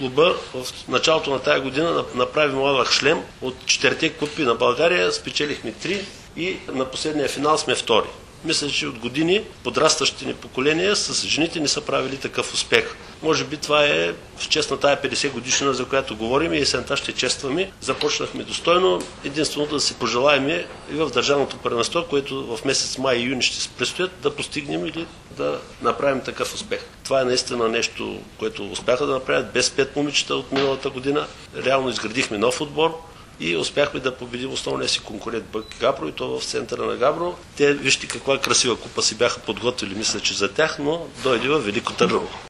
клуба в началото на тая година направи младък шлем. От 4-те купи на България спечелихме 3 и на последния финал сме втори. Мисля, че от години подрастващите ни поколения с жените не са правили такъв успех. Може би това е в чест на тая 50 годишна, за която говорим, и есента ще честваме. Започнахме достойно. Единственото да си пожелаем и в държавното първенство, което в месец май и юни ще се предстоят, да постигнем или да направим такъв успех. Това е наистина нещо, което успяха да направят без 5 момичета от миналата година. Реално изградихме нов отбор и успяхме да победим основния си конкурент БК Габро, и то в центъра на Габро. Те, вижте каква красива купа си бяха подготвили, мисля, че за тях, но дойде във Велико Търново.